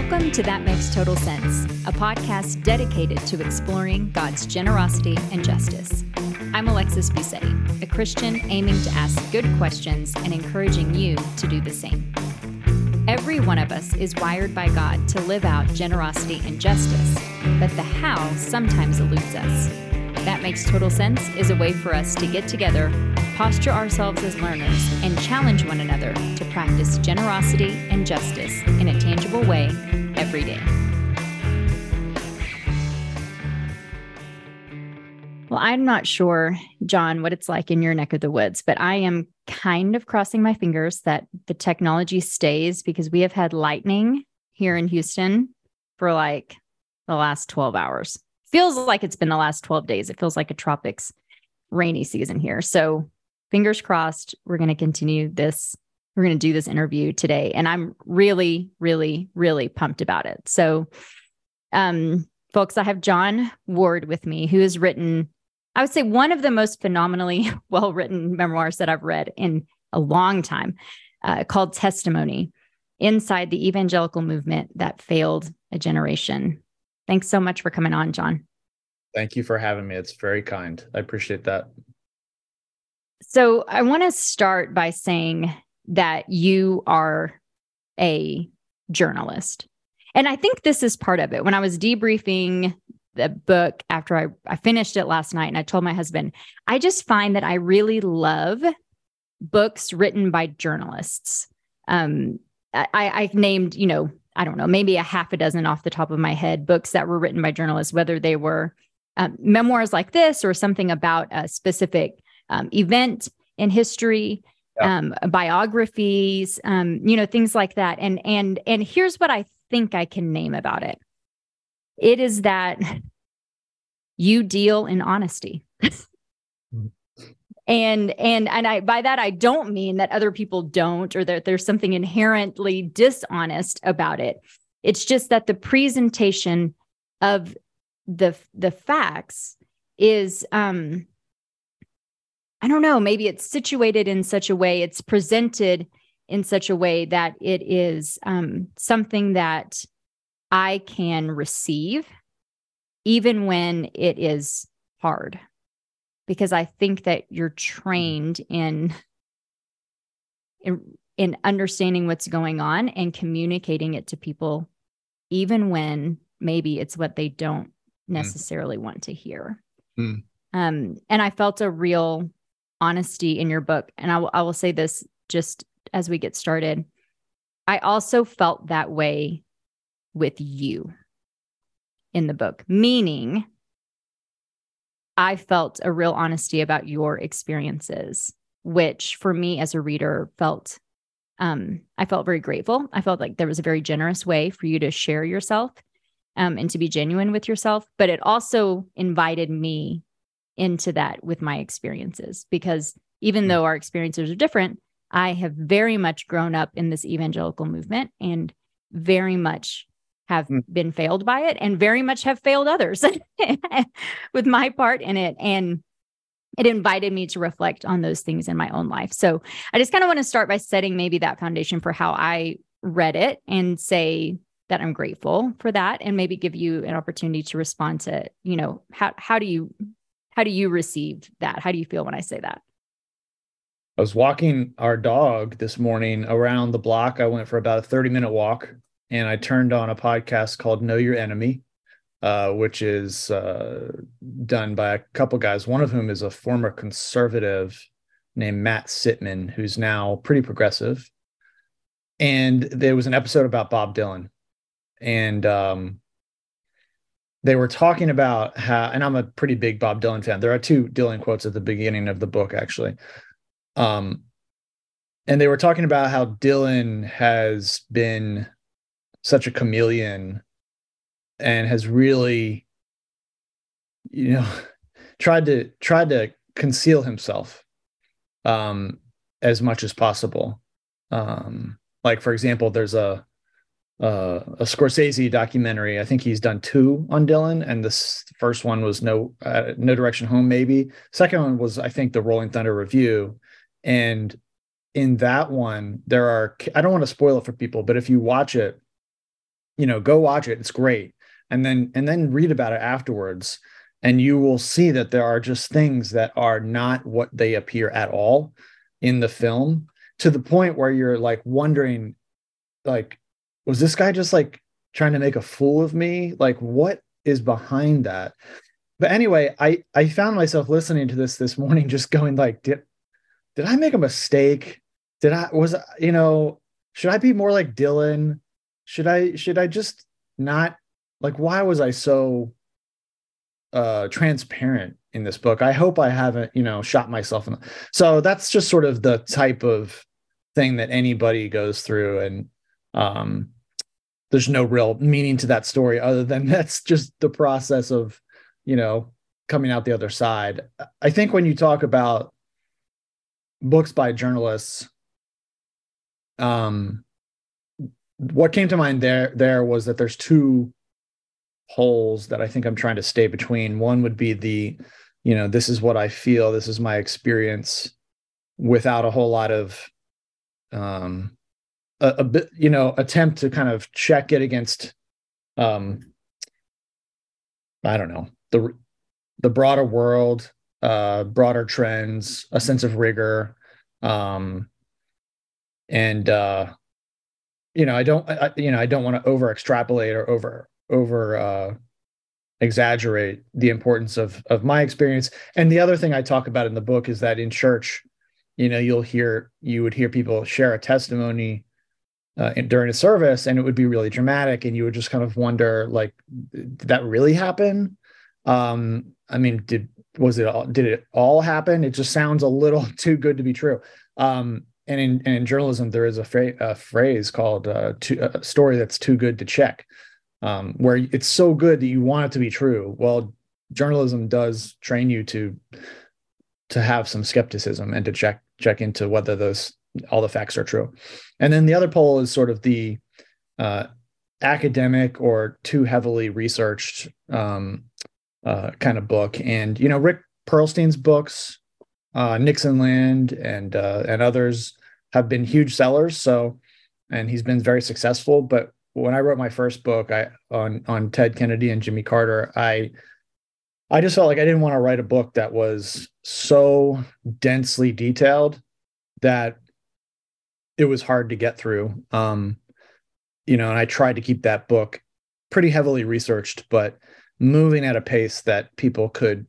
Welcome to That Makes Total Sense, a podcast dedicated to exploring God's generosity and justice. I'm Alexis Busetti, a Christian aiming to ask good questions and encouraging you to do the same. Every one of us is wired by God to live out generosity and justice, but the how sometimes eludes us. That Makes Total Sense is a way for us to get together, posture ourselves as learners, and challenge one another to practice generosity and justice in a tangible way every day. Well, I'm not sure, John, what it's like in your neck of the woods, but I am kind of crossing my fingers that the technology stays, because we have had lightning here in Houston for like the last 12 hours. Feels like it's been the last 12 days. It feels like a tropics rainy season here. So fingers crossed, we're going to continue this. We're going to do this interview today. And I'm really, really, really pumped about it. So, folks, I have Jon Ward with me, who has written, I would say, one of the most phenomenally well-written memoirs that I've read in a long time, called Testimony: Inside the Evangelical Movement That Failed a Generation. Thanks so much for coming on, Jon. Thank you for having me. It's very kind. I appreciate that. So I want to start by saying that you are a journalist. And I think this is part of it. When I was debriefing the book after I finished it last night, and I told my husband, I just find that I really love books written by journalists. I've named, I don't know, maybe a half a dozen off the top of my head, books that were written by journalists, whether they were memoirs like this or something about a specific event in history, biographies, things like that. And here's what I think I can name about it. It is that you deal in honesty. And I, by that, I don't mean that other people don't, or that there's something inherently dishonest about it. It's just that the presentation of the facts is, I don't know, maybe it's situated in such a way, it's presented in such a way that it is something that I can receive, even when it is hard. Because I think that you're trained in understanding what's going on and communicating it to people, even when maybe it's what they don't necessarily want to hear. And I felt a real honesty in your book. And I will say this just as we get started. I also felt that way with you in the book, meaning I felt a real honesty about your experiences, which for me as a reader I felt very grateful. I felt like there was a very generous way for you to share yourself and to be genuine with yourself. But it also invited me into that with my experiences, because even though our experiences are different, I have very much grown up in this evangelical movement and very much have been failed by it, and very much have failed others with my part in it. And it invited me to reflect on those things in my own life. So I just kind of want to start by setting maybe that foundation for how I read it, and say that I'm grateful for that, and maybe give you an opportunity to respond to, how do you receive that? How do you feel when I say that? I was walking our dog this morning around the block. I went for about a 30-minute walk, and I turned on a podcast called Know Your Enemy, which is done by a couple guys, one of whom is a former conservative named Matt Sitman, who's now pretty progressive. And there was an episode about Bob Dylan. And they were talking about how, and I'm a pretty big Bob Dylan fan. There are two Dylan quotes at the beginning of the book, actually. And they were talking about how Dylan has been such a chameleon and has really, tried to conceal himself as much as possible. Like, for example, there's a Scorsese documentary. I think he's done two on Dylan, and this first one was No Direction Home, maybe. Second one was, I think, the Rolling Thunder Review. And in that one, I don't want to spoil it for people, but if you watch it, go watch it. It's great. And then read about it afterwards. And you will see that there are just things that are not what they appear at all in the film, to the point where you're like wondering, like, was this guy just like trying to make a fool of me? Like, what is behind that? But anyway, I found myself listening to this morning, just going like, did I make a mistake? Should I be more like Dylan? Should I just not, like, why was I so transparent in this book? I hope I haven't, shot myself in so that's just sort of the type of thing that anybody goes through. And there's no real meaning to that story other than that's just the process of, coming out the other side. I think when you talk about books by journalists, what came to mind there was that there's two poles that I think I'm trying to stay between. One would be this is what I feel, this is my experience, without a whole lot of a bit, attempt to kind of check it against I don't know, the broader world, broader trends, a sense of rigor, and I don't want to over extrapolate or over exaggerate the importance of my experience. And the other thing I talk about in the book is that in church, you would hear people share a testimony during a service, and it would be really dramatic, and you would just kind of wonder, like, did that really happen? Did it all happen? It just sounds a little too good to be true. And in journalism, there is a phrase called a story that's too good to check, where it's so good that you want it to be true. Well, journalism does train you to have some skepticism and to check into whether all the facts are true. And then the other pole is sort of the academic or too heavily researched kind of book. And Rick Perlstein's books, Nixonland and others, have been huge sellers. And he's been very successful. But when I wrote my first book on Ted Kennedy and Jimmy Carter, I just felt like I didn't want to write a book that was so densely detailed that it was hard to get through. And I tried to keep that book pretty heavily researched, but moving at a pace that people could,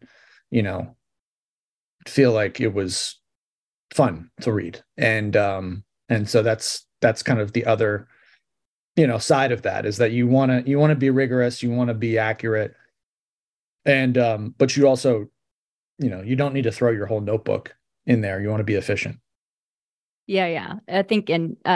feel like it was fun to read. And so that's kind of the other, side of that, is that you want to be rigorous, you want to be accurate. And, but you also, you don't need to throw your whole notebook in there. You want to be efficient. Yeah. I think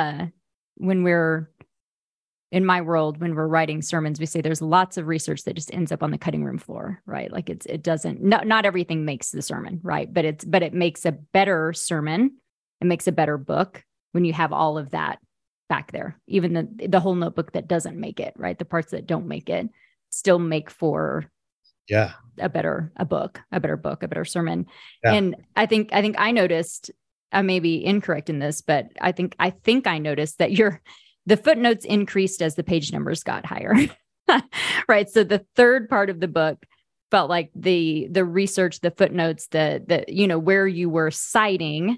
in my world, when we're writing sermons, we say there's lots of research that just ends up on the cutting room floor, right? Like it doesn't, not everything makes the sermon, right? But it makes a better sermon. It makes a better book when you have all of that back there. Even the whole notebook that doesn't make it, right? The parts that don't make it still make for a better book, a better sermon. Yeah. And I think I noticed, I may be incorrect in this, but I think I noticed that the footnotes increased as the page numbers got higher, right? So the third part of the book felt like the research, the footnotes, the where you were citing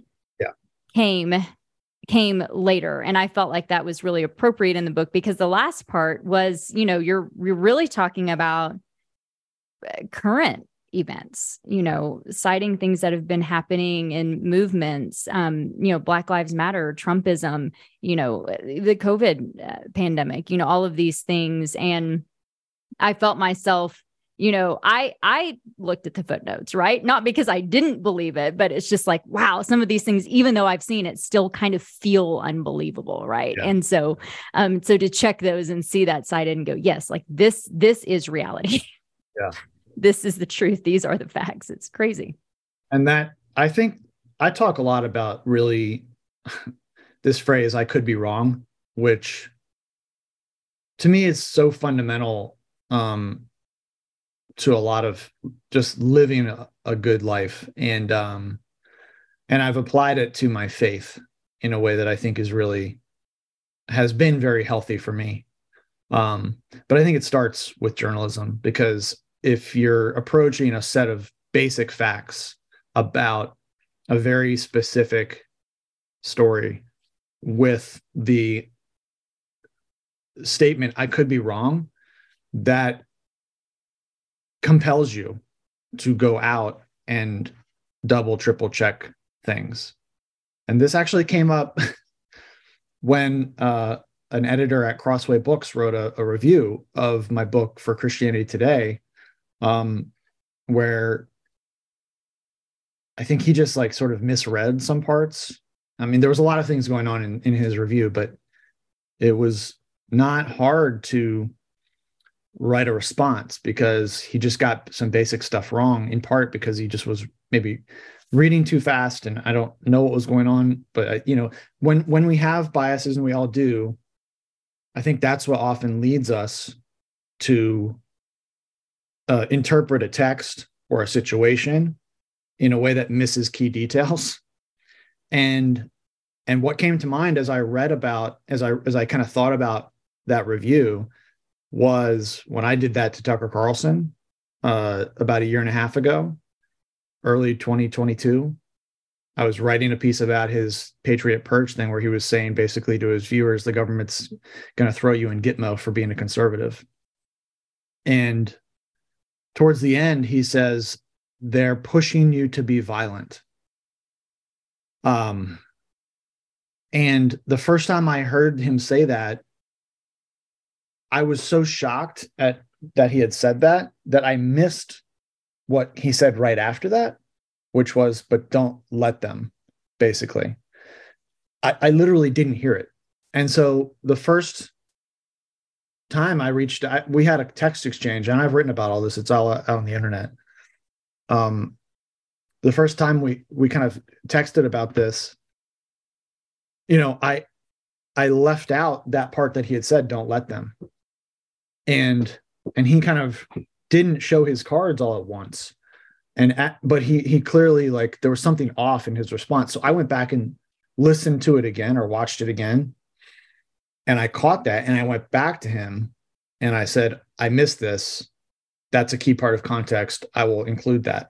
came later. And I felt like that was really appropriate in the book, because the last part was, you're really talking about current events, citing things that have been happening in movements, Black Lives Matter, Trumpism, the COVID pandemic, all of these things. And I felt myself, I looked at the footnotes, right? Not because I didn't believe it, but it's just like, wow, some of these things, even though I've seen it, still kind of feel unbelievable. Right. Yeah. And so to check those and see that cited and go, yes, like this is reality. Yeah. This is the truth. These are the facts. It's crazy. And that, I think I talk a lot about really this phrase, I could be wrong, which to me is so fundamental to a lot of just living a good life. And I've applied it to my faith in a way that I think has been very healthy for me. But I think it starts with journalism, because if you're approaching a set of basic facts about a very specific story with the statement, I could be wrong, that compels you to go out and double, triple check things. And this actually came up when an editor at Crossway Books wrote a review of my book for Christianity Today, where I think he just like sort of misread some parts. I mean, there was a lot of things going on in his review, but it was not hard to write a response, because he just got some basic stuff wrong, in part because he just was maybe reading too fast, and I don't know what was going on. But when we have biases, and we all do, I think that's what often leads us to interpret a text or a situation in a way that misses key details. And what came to mind as I read about, as I kind of thought about that review, was when I did that to Tucker Carlson about a year and a half ago, early 2022. I was writing a piece about his Patriot Purge thing, where he was saying basically to his viewers, the government's going to throw you in Gitmo for being a conservative. And towards the end, he says, they're pushing you to be violent. And the first time I heard him say that, I was so shocked at that he had said that I missed what he said right after that, which was, but don't let them, basically. I literally didn't hear it. And so the first time we had a text exchange, and I've written about all this, it's all out on the internet. The first time we kind of texted about this, I left out that part that he had said, don't let them. And he kind of didn't show his cards all at once. But he clearly, like, there was something off in his response. So I went back and listened to it again, or watched it again. And I caught that, and I went back to him and I said, I missed this. That's a key part of context. I will include that.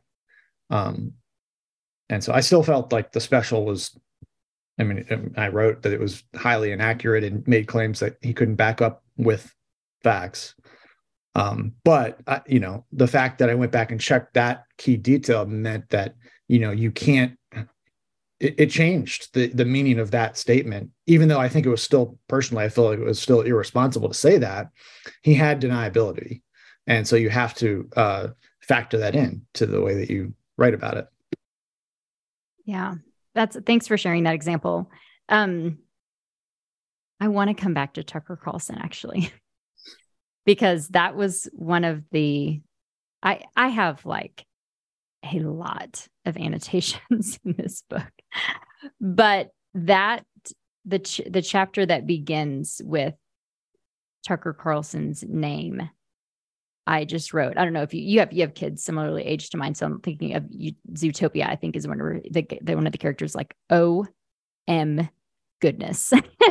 And so I still felt like the special was, I wrote that it was highly inaccurate and made claims that he couldn't back up with facts. But the fact that I went back and checked that key detail meant that, you can't, it changed the meaning of that statement, even though I think it was still, personally, I feel like it was still irresponsible to say that. He had deniability. And so you have to factor that in to the way that you write about it. Yeah, thanks for sharing that example. I want to come back to Tucker Carlson, actually, because that was one of the, I have like a lot of annotations in this book, but the chapter that begins with Tucker Carlson's name, I just wrote. I don't know if you have kids similarly aged to mine, so I'm thinking of Zootopia. I think is one of the characters, like, OM goodness.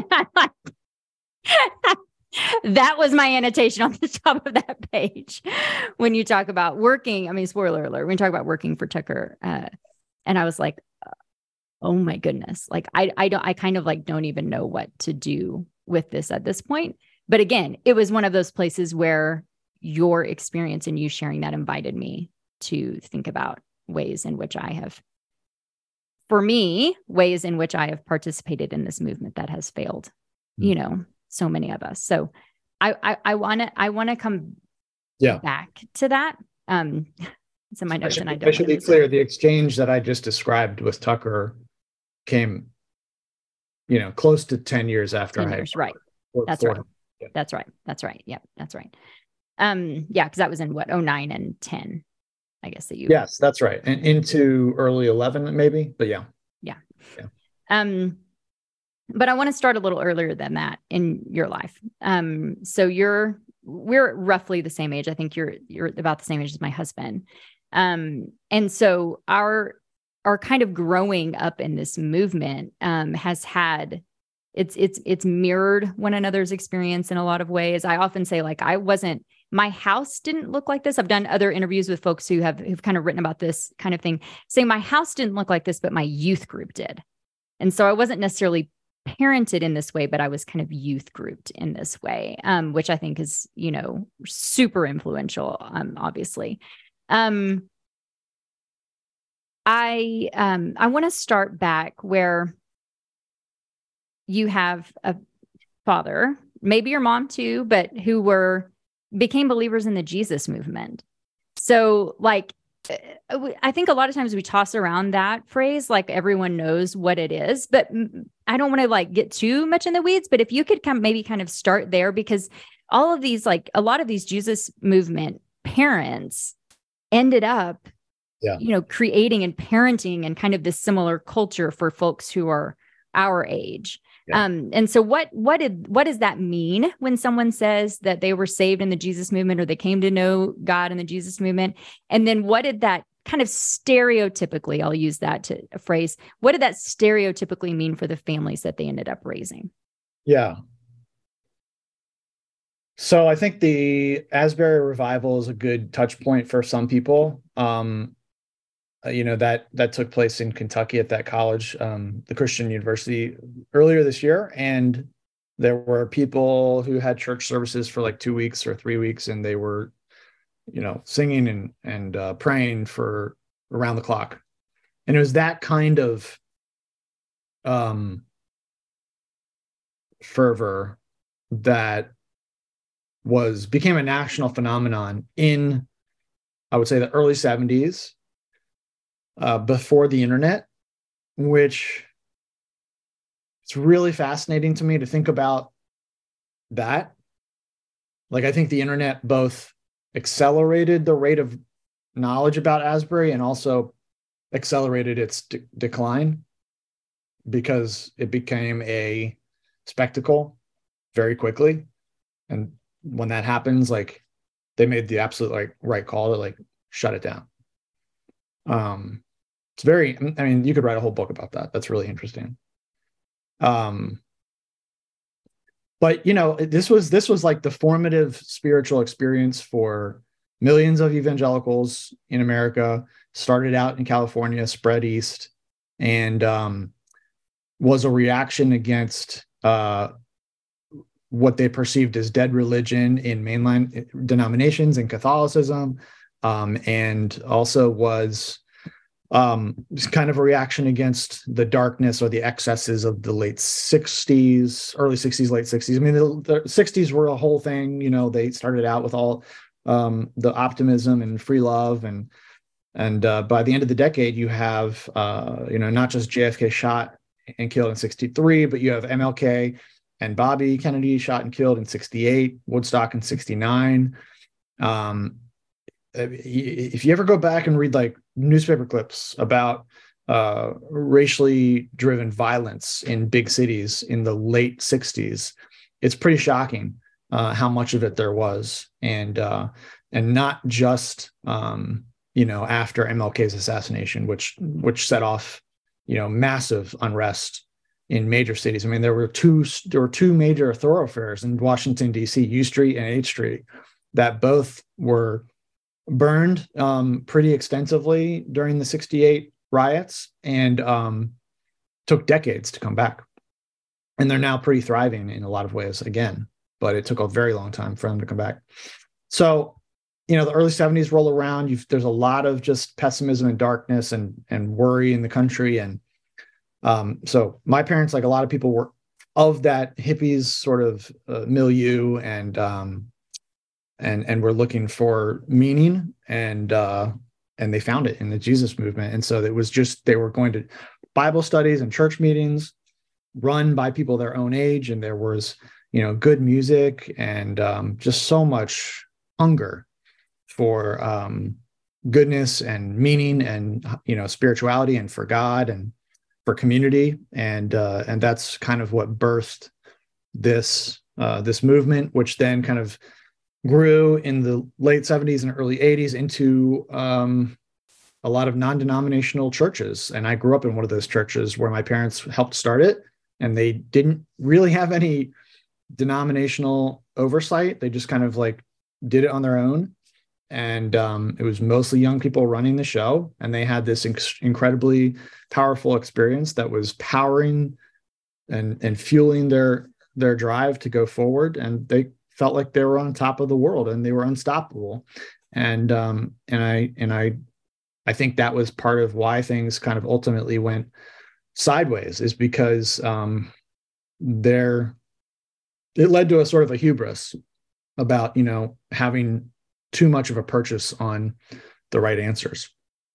That was my annotation on the top of that page when you talk about working. I mean, spoiler alert, when you talk about working for Tucker, and I was like, oh my goodness, like I kind of like don't even know what to do with this at this point. But again, it was one of those places where your experience and you sharing that invited me to think about ways in which I have participated in this movement that has failed, so many of us. So I want to come back to that. So my notes, I should be clear. The exchange that I just described with Tucker came, close to 10 years after 10 years, right. That's right. Yeah. That's right. Yeah, that's right. Because that was in 2009 and 10, I guess that you. Yes, that's right. And into early 11, maybe, but yeah. But I want to start a little earlier than that in your life. So we're roughly the same age. I think you're about the same age as my husband. And so our kind of growing up in this movement has had it's mirrored one another's experience in a lot of ways. I often say, like, my house didn't look like this. I've done other interviews with folks who've kind of written about this kind of thing, saying my house didn't look like this, but my youth group did. And so I wasn't necessarily parented in this way, but I was kind of youth grouped in this way, which I think is, super influential, obviously. I want to start back where you have a father, maybe your mom too, but who became believers in the Jesus movement. So, like, I think a lot of times we toss around that phrase, like everyone knows what it is, but I don't want to like get too much in the weeds, but if you could maybe kind of start there, because all of these, like a lot of these Jesus movement parents ended up, creating and parenting and kind of this similar culture for folks who are our age. Yeah. And so what does that mean when someone says that they were saved in the Jesus movement, or they came to know God in the Jesus movement? And then what did that kind of stereotypically, I'll use that to a phrase, what did that stereotypically mean for the families that they ended up raising? Yeah. So I think the Asbury revival is a good touch point for some people. That took place in Kentucky at that college, the Christian University, earlier this year. And there were people who had church services for like 2 weeks or 3 weeks, and they were, singing and praying for around the clock. And it was that kind of fervor that became a national phenomenon in, I would say, the early 70s. Before the internet, which it's really fascinating to me to think about that. Like, I think the internet both accelerated the rate of knowledge about Asbury and also accelerated its decline, because it became a spectacle very quickly. And when that happens, like, they made the absolute right call to shut it down. It's very, you could write a whole book about that. That's really interesting. But this was like the formative spiritual experience for millions of evangelicals in America. Started out in California, spread east, and was a reaction against what they perceived as dead religion in mainline denominations and Catholicism, and also was kind of a reaction against the darkness or the excesses of the late 60s, early 60s, late 60s. The 60s were a whole thing. They started out with all the optimism and free love, and by the end of the decade, you have not just JFK shot and killed in 63, but you have MLK and Bobby Kennedy shot and killed in 68, Woodstock in 69. If you ever go back and read newspaper clips about racially driven violence in big cities in the late 60s, it's pretty shocking how much of it there was, and not just after MLK's assassination, which set off massive unrest in major cities. There were two major thoroughfares in Washington D.C., U Street and H Street, that both were burned pretty extensively during the 68 riots, and took decades to come back. And they're now pretty thriving in a lot of ways again, but it took a very long time for them to come back. So, the early 70s roll around, there's a lot of just pessimism and darkness and worry in the country. And so my parents, like a lot of people, were of that hippies sort of milieu, and we're looking for meaning, and they found it in the Jesus movement. And so it was just, they were going to Bible studies and church meetings run by people their own age, and there was good music, and just so much hunger for goodness and meaning, and spirituality, and for God, and for community, and that's kind of what birthed this movement, which then kind of grew in the late 70s and early 80s into a lot of non-denominational churches. And I grew up in one of those churches where my parents helped start it. and they didn't really have any denominational oversight. They just kind of like did it on their own. And it was mostly young people running the show. And they had this incredibly powerful experience that was powering and fueling their drive to go forward. And they felt like they were on top of the world and they were unstoppable. And I think that was part of why things kind of ultimately went sideways, is because it led to a sort of a hubris about, having too much of a purchase on the right answers.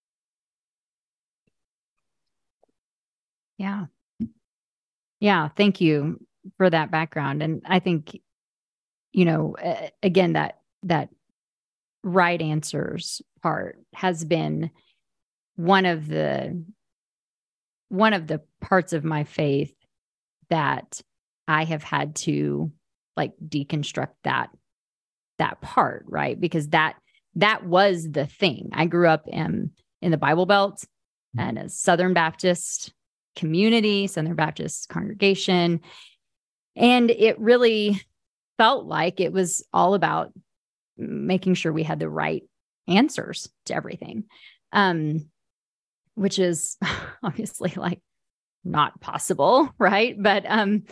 Yeah. Yeah. Thank you for that background. And I think, again, that right answers part has been one of the parts of my faith that I have had to like deconstruct that part, right? Because that was the thing. I grew up in the Bible Belt and a Southern Baptist community, Southern Baptist congregation. And it really felt like it was all about making sure we had the right answers to everything. Which is obviously like not possible, right? But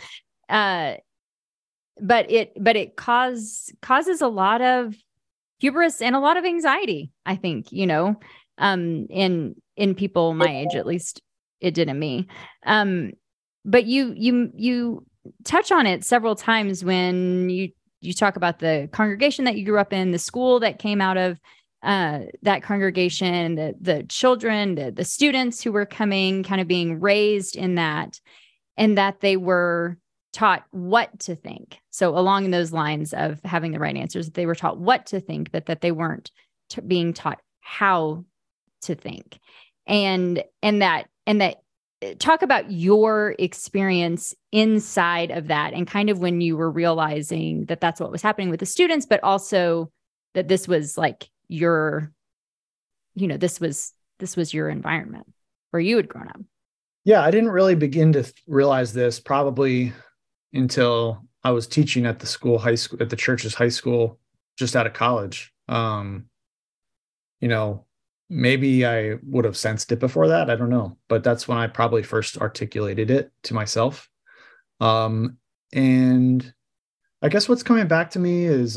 it causes a lot of hubris and a lot of anxiety, I think, in people my age, at least it did in me. But you touch on it several times when you talk about the congregation that you grew up in, the school that came out of that congregation, the children, the students who were coming, kind of being raised in that, and that they were taught what to think. So along those lines of having the right answers, they were taught what to think, but that they weren't being taught how to think. And that talk about your experience inside of that, and kind of when you were realizing that that's what was happening with the students, but also that this was like your, this was your environment where you had grown up. Yeah, I didn't really begin to realize this probably until I was teaching at the church's high school, just out of college. Maybe I would have sensed it before that. I don't know, but that's when I probably first articulated it to myself. And I guess what's coming back to me is,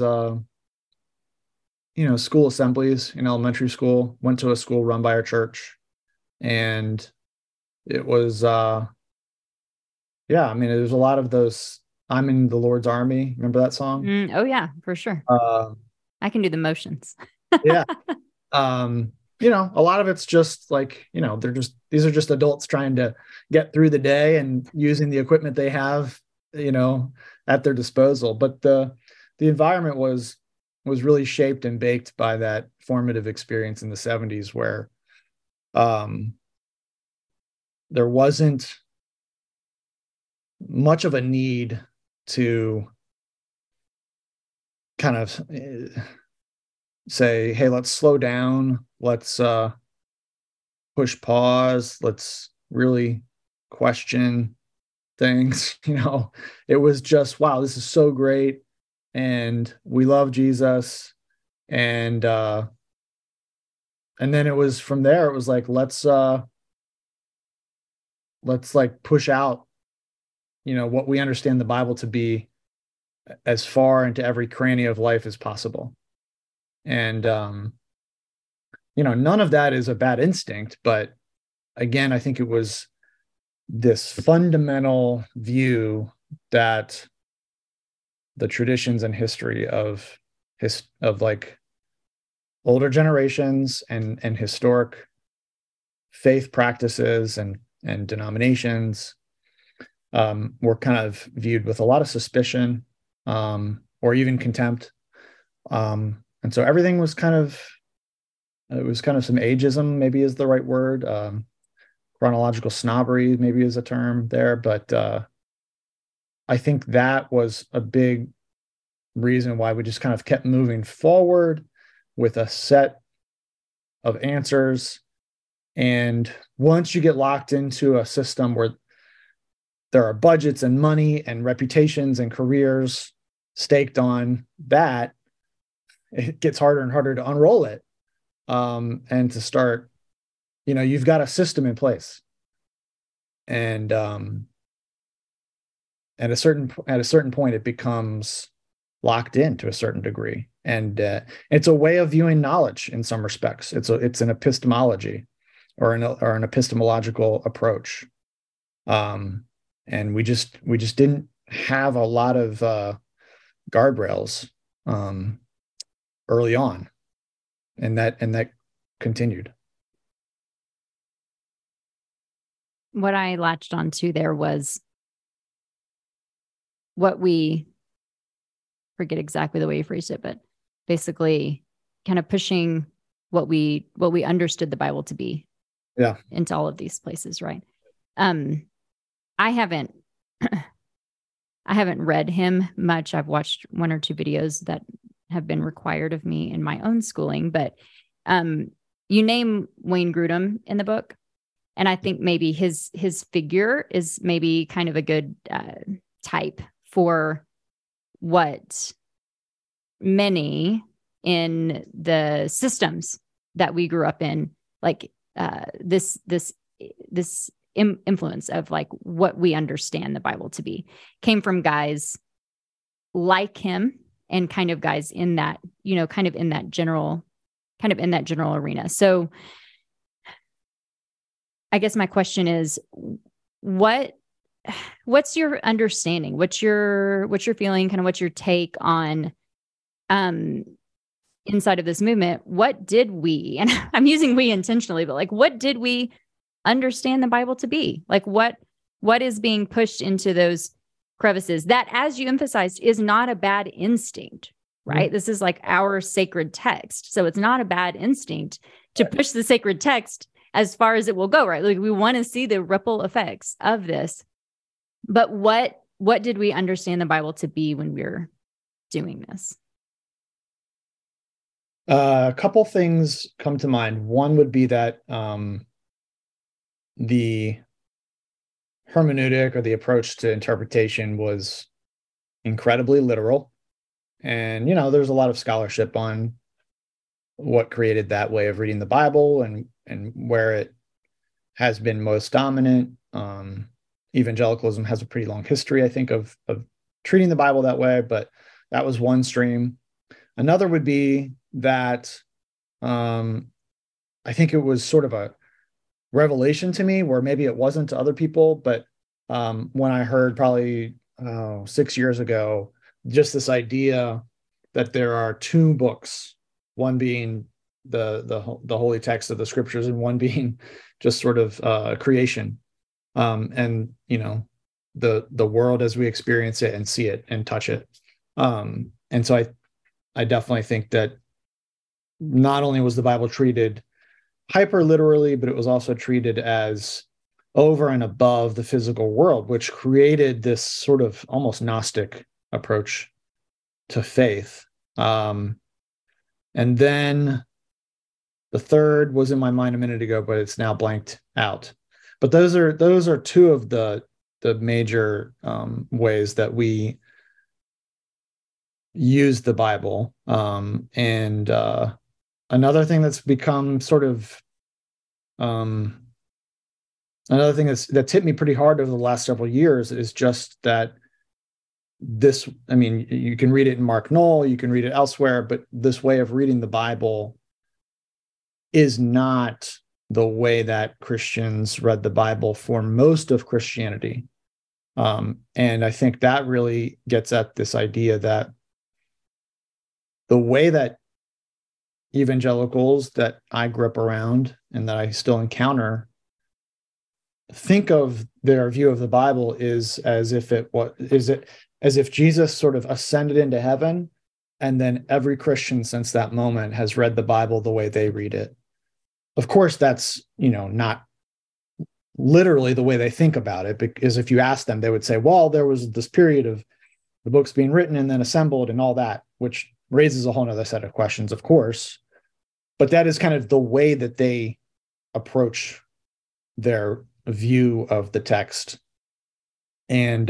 school assemblies in elementary school. Went to a school run by our church, and it was, there's a lot of those. I'm in the Lord's army. Remember that song? Oh yeah, for sure. I can do the motions. Yeah. A lot of it's just like, these are just adults trying to get through the day and using the equipment they have, at their disposal. But the environment was really shaped and baked by that formative experience in the 70s, where there wasn't much of a need to kind of say, hey, let's slow down. Let's push pause. Let's really question things. It was just, wow, this is so great. And we love Jesus. And then it was from there, it was like, let's like push out, what we understand the Bible to be, as far into every cranny of life as possible. And, none of that is a bad instinct, but again, I think it was this fundamental view that the traditions and history of like older generations and historic faith practices and denominations were kind of viewed with a lot of suspicion, or even contempt. And so everything was it was kind of some ageism, maybe is the right word. Chronological snobbery maybe is a term there, but I think that was a big reason why we just kind of kept moving forward with a set of answers. And once you get locked into a system where there are budgets and money and reputations and careers staked on that, it gets harder and harder to unroll it. And to start, you've got a system in place. And at a certain point, it becomes locked in to a certain degree. And it's a way of viewing knowledge in some respects. It's an epistemology or an epistemological approach. And we just didn't have a lot of guardrails early on, and that continued. What I latched onto there was forget exactly the way you phrased it, but basically kind of pushing what we understood the Bible to be, into all of these places, right? I haven't read him much. I've watched one or two videos that have been required of me in my own schooling, but you name Wayne Grudem in the book, and I think maybe his figure is maybe kind of a good type for what many in the systems that we grew up in, like this influence of like what we understand the Bible to be, came from guys like him and kind of guys in that, kind of in that general arena. So I guess my question is, what's your understanding? What's your feeling? Kind of what's your take on inside of this movement? What did we, and I'm using we intentionally, but like, what did we understand the Bible to be? Like what is being pushed into those crevices that, as you emphasized, is not a bad instinct, right? Mm-hmm. This is like our sacred text. So it's not a bad instinct to push the sacred text as far as it will go, right? Like we want to see the ripple effects of this. But what did we understand the Bible to be when we were doing this? A couple things come to mind. One would be that the hermeneutic or the approach to interpretation was incredibly literal. And, there's a lot of scholarship on what created that way of reading the Bible and where it has been most dominant. Evangelicalism has a pretty long history, I think, of treating the Bible that way, but that was one stream. Another would be that I think it was sort of a revelation to me, where maybe it wasn't to other people, but when I heard probably 6 years ago, just this idea that there are two books, one being the holy text of the scriptures and one being just sort of creation, and the world as we experience it and see it and touch it. And so I definitely think that not only was the Bible treated hyper literally, but it was also treated as over and above the physical world, which created this sort of almost Gnostic approach to faith. And then the third was in my mind a minute ago, but it's now blanked out. But those are two of the major ways that we use the Bible. And another thing that's become sort of another thing that's hit me pretty hard over the last several years is just that this, I mean, you can read it in Mark Knoll, you can read it elsewhere, but this way of reading the Bible is not the way that Christians read the Bible for most of Christianity. And I think that really gets at this idea that the way that evangelicals that I grew up around and that I still encounter think of their view of the Bible is as if Jesus sort of ascended into heaven, and then every Christian since that moment has read the Bible the way they read it. Of course, that's, not literally the way they think about it, because if you ask them, they would say, well, there was this period of the books being written and then assembled and all that, which raises a whole nother set of questions, of course. But that is kind of the way that they approach their view of the text. And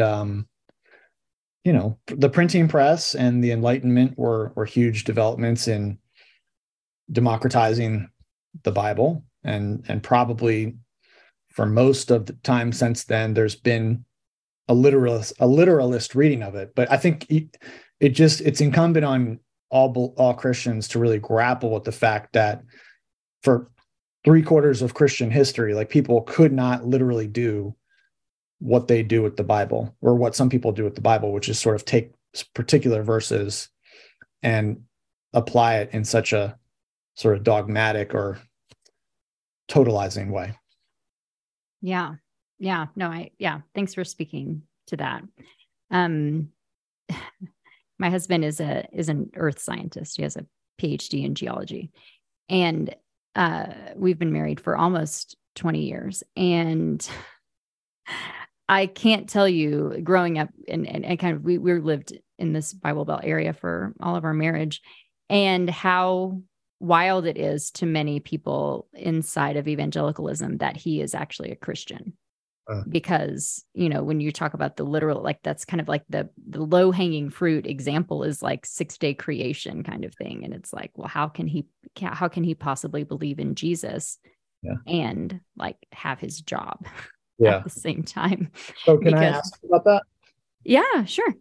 the printing press and the Enlightenment were huge developments in democratizing the Bible, and probably for most of the time since then, there's been a literalist reading of it. But I think it's incumbent on all Christians to really grapple with the fact that for 3/4 of Christian history, like, people could not literally do what they do with the Bible, or what some people do with the Bible, which is sort of take particular verses and apply it in such a sort of dogmatic or totalizing way. Yeah. Yeah. No, thanks for speaking to that. My husband is an earth scientist. He has a PhD in geology, and we've been married for almost 20 years. And I can't tell you, growing up and kind of, we lived in this Bible Belt area for all of our marriage, and how wild it is to many people inside of evangelicalism that he is actually a Christian. Because, when you talk about the literal, like, that's kind of like the low hanging fruit example is like 6-day creation kind of thing. And it's like, well, how can he possibly believe in Jesus and like have his job at the same time? So can I ask about that? Yeah, sure.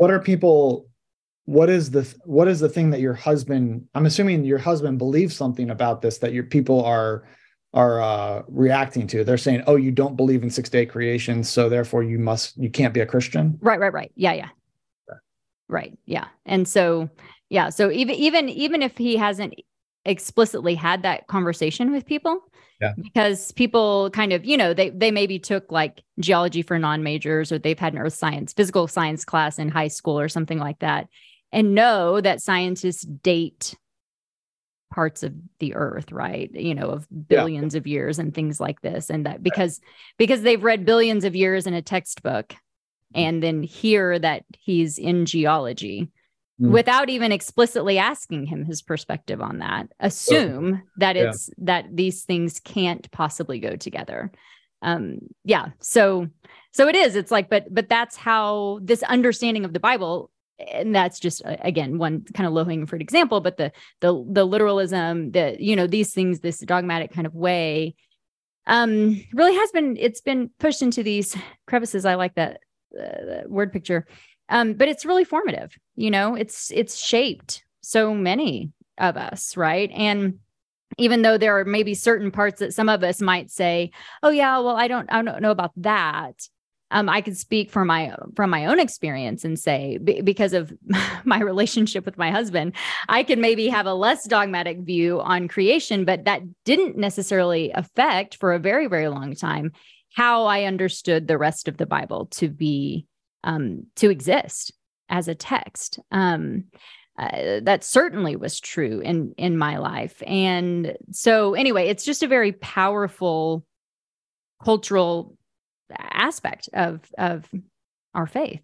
What is the thing that your husband, I'm assuming your husband believes something about this that your people are reacting to? They're saying, oh, you don't believe in 6-day creation, so therefore you can't be a Christian. Right. Yeah. Okay. Right. Yeah. And so even if he hasn't explicitly had that conversation with people, because people kind of, they maybe took like geology for non-majors, or they've had an physical science class in high school or something like that, and know that scientists date parts of the earth, right? Of billions of years and things like this. And that because they've read billions of years in a textbook, and then hear that he's in geology without even explicitly asking him his perspective on that, assume that that these things can't possibly go together. So it is, it's like, but that's how this understanding of the Bible, and that's just, again, one kind of low-hanging fruit example, but the literalism, these things, this dogmatic kind of way, really it's been pushed into these crevices. I like that word picture. But it's really formative. It's shaped so many of us, right? And even though there are maybe certain parts that some of us might say, oh yeah, well, I don't know about that. I could speak from my own experience and say, because of my relationship with my husband, I could maybe have a less dogmatic view on creation, but that didn't necessarily affect, for a very, very long time, how I understood the rest of the Bible to be, to exist as a text. That certainly was true in my life. And so anyway, it's just a very powerful cultural aspect of our faith.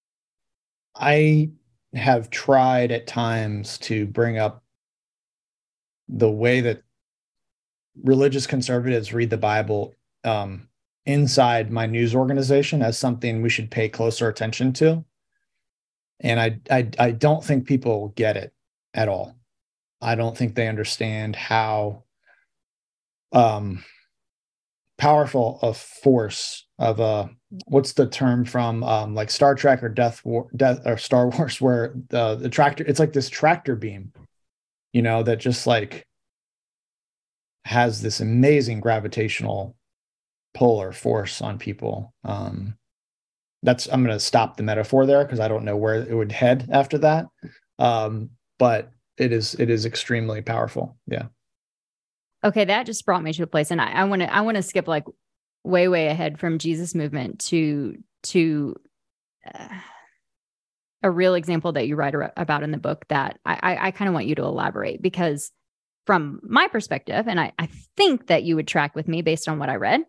I have tried at times to bring up the way that religious conservatives read the Bible inside my news organization as something we should pay closer attention to. And I don't think people get it at all. I don't think they understand how powerful a force of what's the term from like Star Trek or Death or Star Wars, where the tractor, it's like this tractor beam, that just like has this amazing gravitational pull or force on people. I'm going to stop the metaphor there because I don't know where it would head after that. But it is extremely powerful. Yeah. Okay. That just brought me to a place, and I want to skip like way ahead from Jesus movement to a real example that you write about in the book that I kind of want you to elaborate, because from my perspective, and I think that you would track with me based on what I read.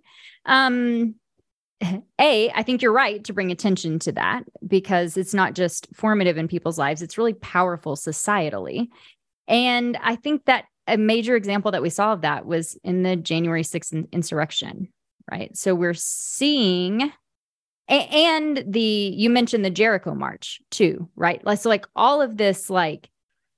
I think you're right to bring attention to that, because it's not just formative in people's lives, it's really powerful societally. And I think that a major example that we saw of that was in the January 6th insurrection, right? So we're seeing And you mentioned the Jericho March too, right? So like all of this, like,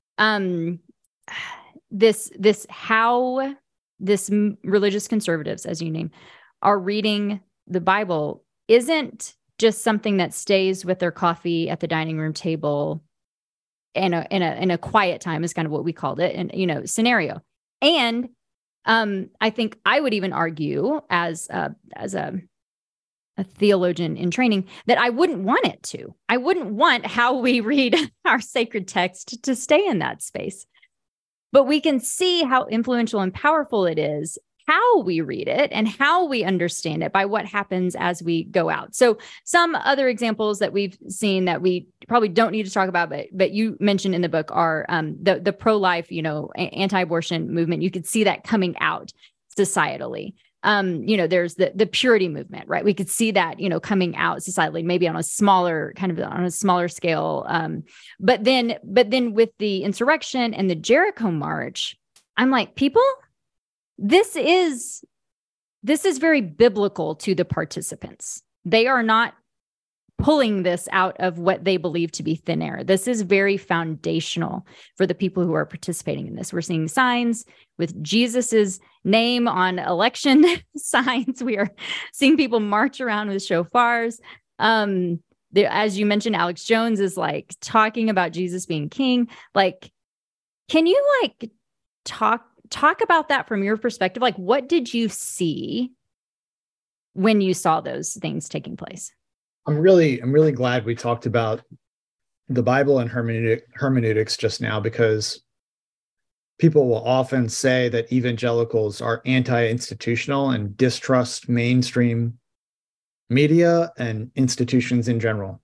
how this religious conservatives, as you name, are reading the Bible isn't just something that stays with their coffee at the dining room table in a quiet time, is kind of what we called it, and scenario. And I think I would even argue as a theologian in training that I wouldn't want it to. I wouldn't want how we read our sacred text to stay in that space. But we can see how influential and powerful it is, how we read it and how we understand it by what happens as we go out. So some other examples that we've seen that we probably don't need to talk about, but you mentioned in the book are the pro-life, anti-abortion movement. You could see that coming out societally. There's the purity movement, right? We could see that, coming out societally, maybe on a smaller scale. But then with the insurrection and the Jericho March, I'm like, people, this is very biblical to the participants. They are not pulling this out of what they believe to be thin air. This is very foundational for the people who are participating in this. We're seeing signs with Jesus's name on election signs. We are seeing people march around with shofars. As you mentioned, Alex Jones is like talking about Jesus being king. Like, can you like talk about that from your perspective? Like, what did you see when you saw those things taking place? I'm really glad we talked about the Bible and hermeneutics just now, because people will often say that evangelicals are anti-institutional and distrust mainstream media and institutions in general.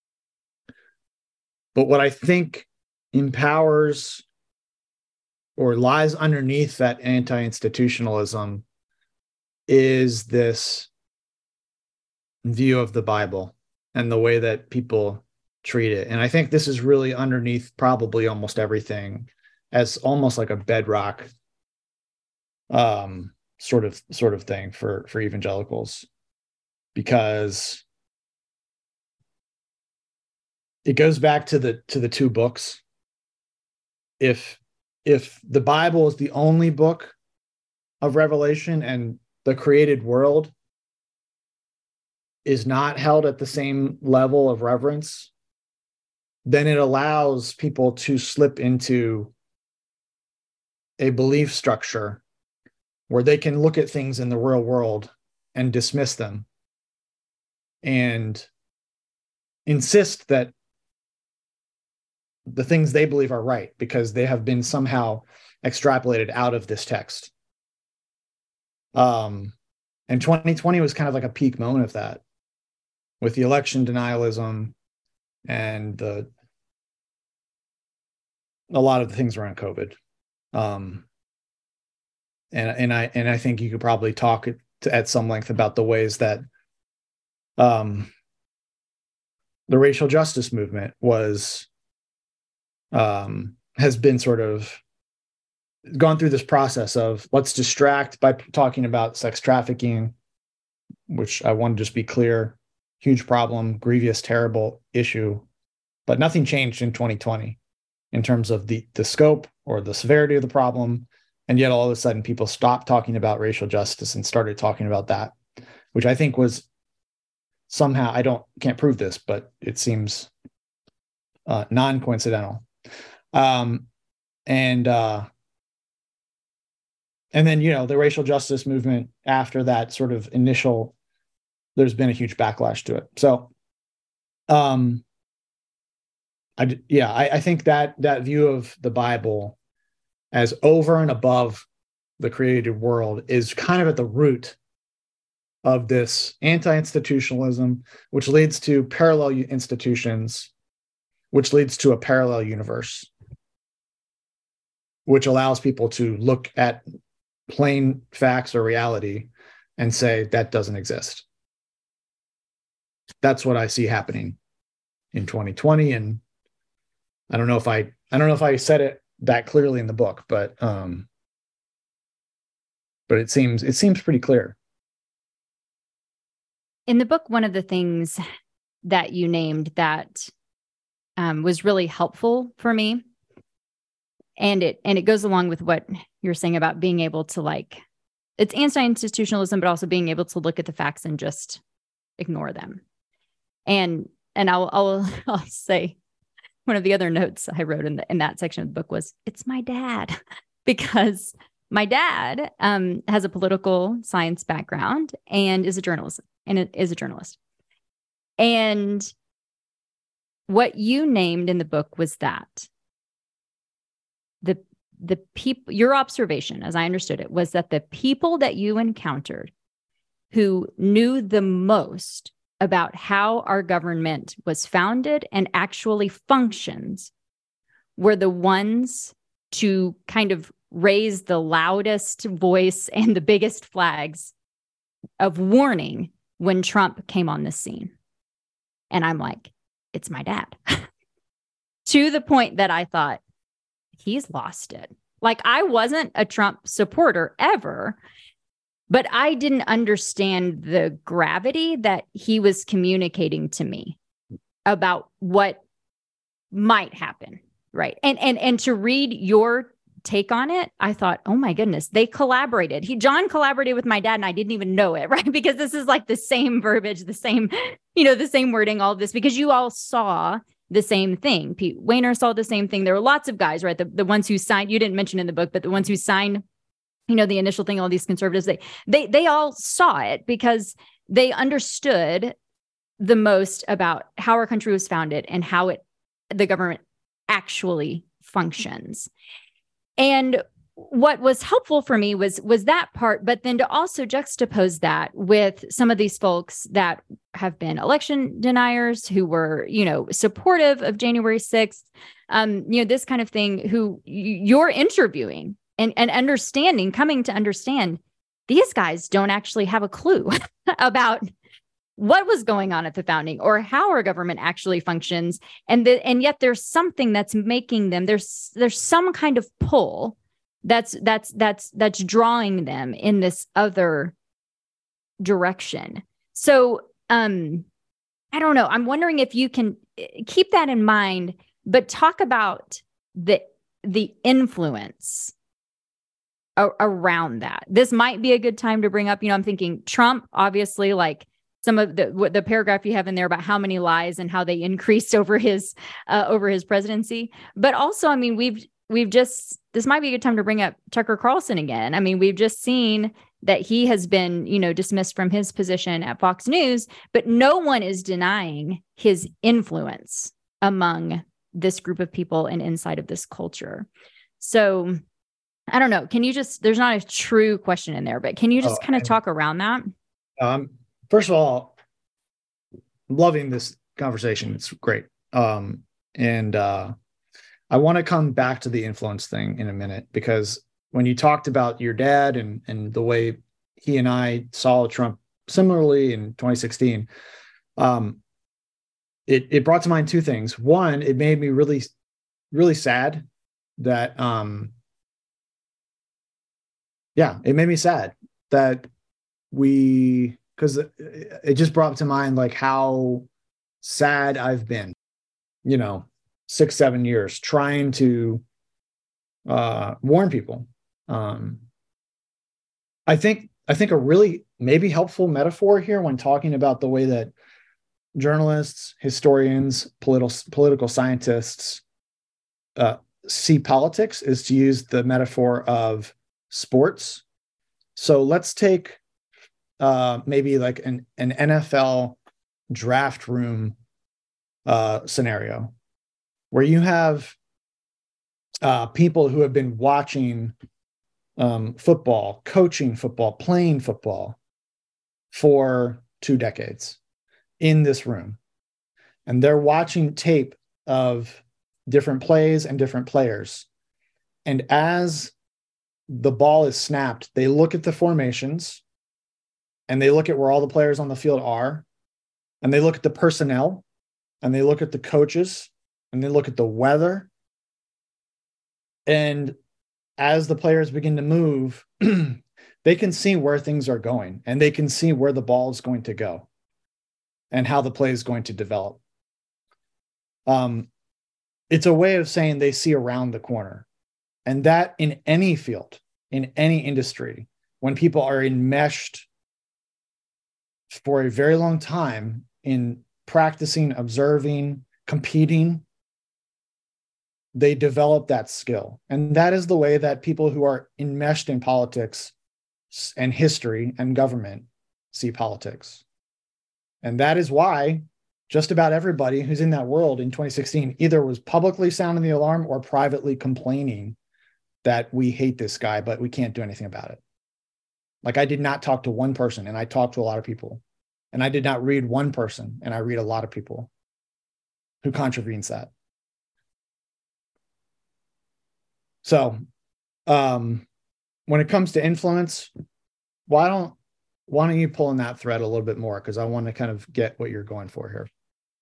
But what I think empowers or lies underneath that anti-institutionalism is this view of the Bible and the way that people treat it. And I think this is really underneath probably almost everything, as almost like a bedrock sort of thing for evangelicals, because it goes back to the two books. If the Bible is the only book of Revelation and the created world is not held at the same level of reverence, then it allows people to slip into a belief structure where they can look at things in the real world and dismiss them and insist that the things they believe are right because they have been somehow extrapolated out of this text. And 2020 was kind of like a peak moment of that, with the election denialism and a lot of the things around COVID. And I think you could probably talk at some length about the ways that the racial justice movement has been sort of gone through this process of let's distract by talking about sex trafficking, which I want to just be clear, huge problem, grievous, terrible issue, but nothing changed in 2020 in terms of the scope or the severity of the problem. And yet all of a sudden people stopped talking about racial justice and started talking about that, which I think was somehow, can't prove this, but it seems non-coincidental. And then, the racial justice movement after that sort of initial, there's been a huge backlash to it. So, I think that view of the Bible as over and above the created world is kind of at the root of this anti-institutionalism, which leads to parallel institutions, which leads to a parallel universe, which allows people to look at plain facts or reality and say that doesn't exist. That's what I see happening in 2020. And I don't know if I said it that clearly in the book, but it seems pretty clear. In the book, one of the things that you named that was really helpful for me, and it goes along with what you're saying about being able to, like, it's anti-institutionalism, but also being able to look at the facts and just ignore them. And I'll say one of the other notes I wrote in that section of the book was, it's my dad, because my dad has a political science background and is a journalist. And what you named in the book was that the people, your observation, as I understood it, was that the people that you encountered who knew the most about how our government was founded and actually functions were the ones to kind of raise the loudest voice and the biggest flags of warning when Trump came on the scene. And I'm like, it's my dad. To the point that I thought, he's lost it. Like, I wasn't a Trump supporter ever, but I didn't understand the gravity that he was communicating to me about what might happen. Right. And to read your take on it, I thought, oh my goodness, they collaborated. John collaborated with my dad and I didn't even know it, right? Because this is like the same verbiage, the same wording, all of this, because you all saw the same thing. Pete Wehner saw the same thing. There were lots of guys, right? The ones who signed, you didn't mention in the book, but the ones who signed, the initial thing, all these conservatives, they all saw it because they understood the most about how our country was founded and how the government actually functions. And what was helpful for me was that part, but then to also juxtapose that with some of these folks that have been election deniers who were, supportive of January 6th, this kind of thing, who you're interviewing and coming to understand these guys don't actually have a clue about what was going on at the founding or how our government actually functions. And yet there's something that's making them, there's some kind of pull that's drawing them in this other direction. So I don't know. I'm wondering if you can keep that in mind, but talk about the influence around that. This might be a good time to bring up, I'm thinking Trump, obviously, like some of the paragraph you have in there about how many lies and how they increased over his presidency. But also, I mean, this might be a good time to bring up Tucker Carlson again. I mean, we've just seen that he has been, dismissed from his position at Fox News, but no one is denying his influence among this group of people and inside of this culture. So I don't know. Can you there's not a true question in there, but can you just kind of talk around that? First of all, I'm loving this conversation. It's great. And I want to come back to the influence thing in a minute, because when you talked about your dad and the way he and I saw Trump similarly in 2016, it brought to mind two things. One, it made me really, really sad that, it made me sad that because it just brought to mind like how sad I've been, 6-7 years trying to warn people. I think a really maybe helpful metaphor here when talking about the way that journalists, historians, political scientists see politics is to use the metaphor of sports. So let's take maybe like an NFL draft room scenario where you have people who have been watching football, coaching football, playing football for 2 decades in this room. And they're watching tape of different plays and different players. And as the ball is snapped, they look at the formations and they look at where all the players on the field are, and they look at the personnel, and they look at the coaches, and they look at the weather. And as the players begin to move, they can see where things are going, and they can see where the ball is going to go. and how the play is going to develop. It's a way of saying they see around the corner. And that in any field, in any industry, when people are enmeshed for a very long time in practicing, observing, competing, they develop that skill. And that is the way that people who are enmeshed in politics and history and government see politics. And that is why just about everybody who's in that world in 2016 either was publicly sounding the alarm or privately complaining that we hate this guy, but we can't do anything about it. Like, I did not talk to one person, and I talked to a lot of people. And I did not read one person, and I read a lot of people who contravenes that. So when it comes to influence, why don't you pull in that thread a little bit more? Because I want to kind of get what you're going for here.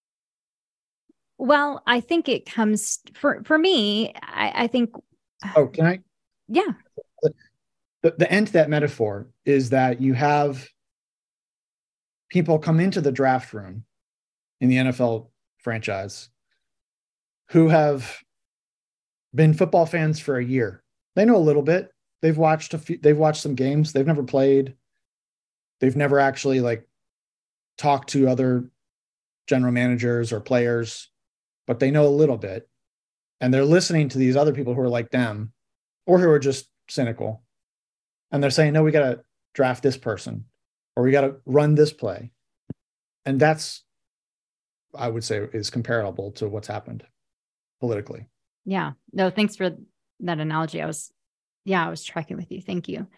Well, I think it comes for me, I think. Oh, can I? Yeah. The end to that metaphor is that you have people come into the draft room in the NFL franchise who have been football fans for a year. They know a little bit. They've watched some games. They've never played. They've never actually talked to other general managers or players, but they know a little bit. And they're listening to these other people who are like them or who are just cynical. And they're saying, no, we got to draft this person or we got to run this play. And that's, I would say, is comparable to what's happened politically. Yeah. No, thanks for that analogy. I was tracking with you. Thank you.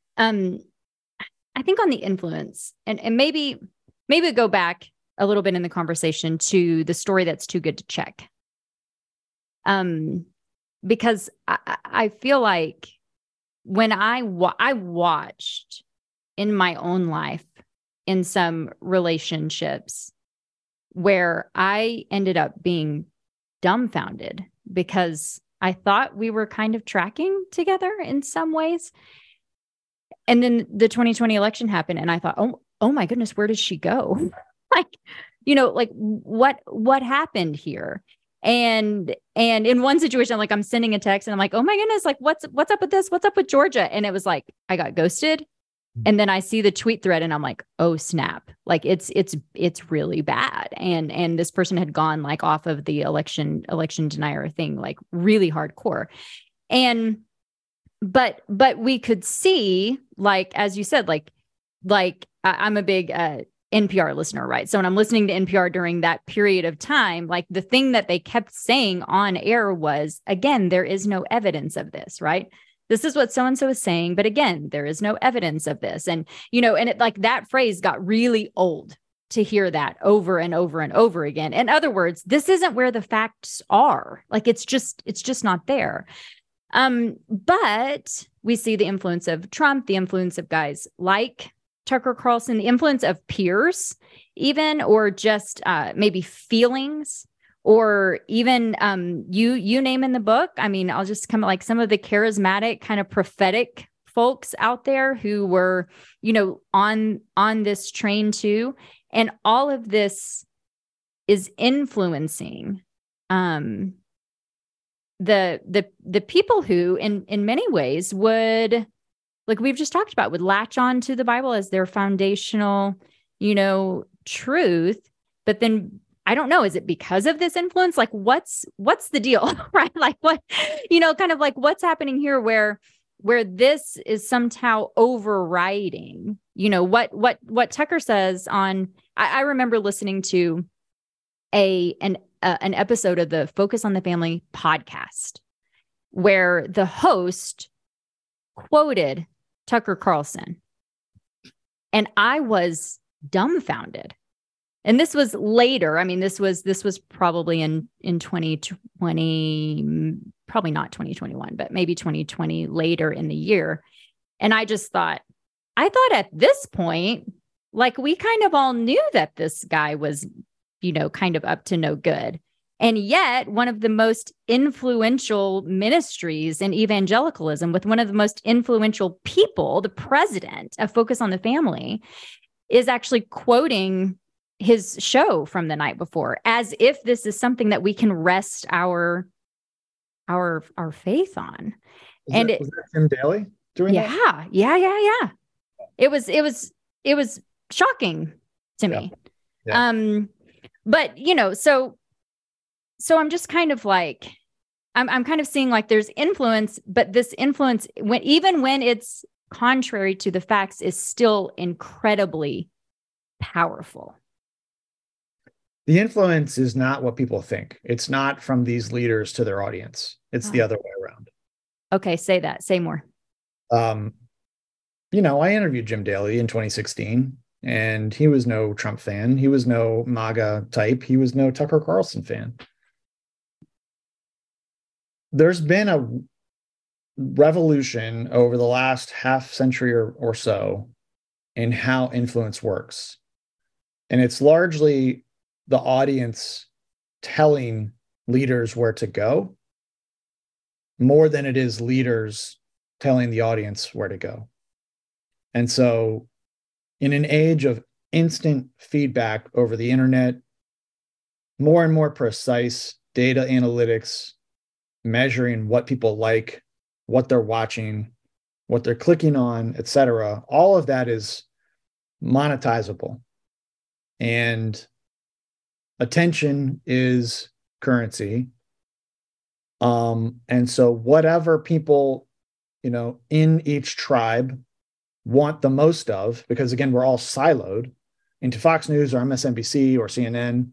I think on the influence and maybe go back a little bit in the conversation to the story that's too good to check. Because I feel like when I watched in my own life in some relationships where I ended up being dumbfounded because I thought we were kind of tracking together in some ways. And then the 2020 election happened and I thought, oh my goodness, where did she go? What happened here? And in one situation, I'm sending a text and I'm like, oh my goodness, what's up with this? What's up with Georgia? And it was like, I got ghosted. And then I see the tweet thread and I'm like, oh snap. It's really bad. And this person had gone off of the election denier thing, really hardcore. But we could see, as you said, I'm a big, NPR listener, right? So when I'm listening to NPR during that period of time, the thing that they kept saying on air was, again, there is no evidence of this, right? This is what so-and-so is saying, but again, there is no evidence of this. And, and it that phrase got really old to hear that over and over and over again. In other words, this isn't where the facts are. It's just not there. But we see the influence of Trump, the influence of guys like Tucker Carlson, the influence of peers, even, or just maybe feelings, or even you name in the book. I mean, I'll just come some of the charismatic kind of prophetic folks out there who were, on this train too. And all of this is influencing the people who in many ways would, we've just talked about, would latch on to the Bible as their foundational, truth. But then I don't know, is it because of this influence? What's the deal, right? What, kind of what's happening here where this is somehow overriding, what Tucker says on, I remember listening to an episode of the Focus on the Family podcast where the host quoted Tucker Carlson. And I was dumbfounded. And this was later. I mean, this was probably in 2020, probably not 2021, but maybe 2020 later in the year. And I just thought at this point, we kind of all knew that this guy was, kind of up to no good. And yet one of the most influential ministries in evangelicalism, with one of the most influential people, the president of Focus on the Family, is actually quoting his show from the night before, as if this is something that we can rest our faith on. Was that Jim Daly doing that? Yeah. It was shocking to me. Yeah. But so I'm just kind of like, I'm kind of seeing like there's influence, but this influence, even when it's contrary to the facts, is still incredibly powerful. The influence is not what people think. It's not from these leaders to their audience. It's the other way around. Okay, say that. Say more. I interviewed Jim Daly in 2016, and he was no Trump fan. He was no MAGA type. He was no Tucker Carlson fan. There's been a revolution over the last half century or so in how influence works. And it's largely the audience telling leaders where to go more than it is leaders telling the audience where to go. And so in an age of instant feedback over the internet, more and more precise data analytics, measuring what people like, what they're watching, what they're clicking on, et cetera, all of that is monetizable. And attention is currency. And so whatever people, in each tribe want the most of, because again, we're all siloed into Fox News or MSNBC or CNN.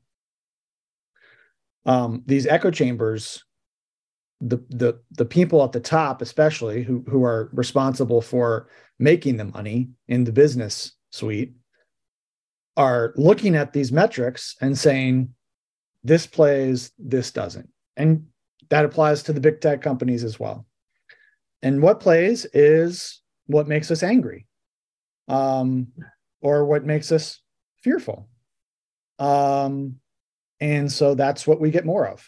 These echo chambers, the people at the top, especially who are responsible for making the money in the business suite, are looking at these metrics and saying, this plays, this doesn't. And that applies to the big tech companies as well. And what plays is what makes us angry, or what makes us fearful. And so that's what we get more of.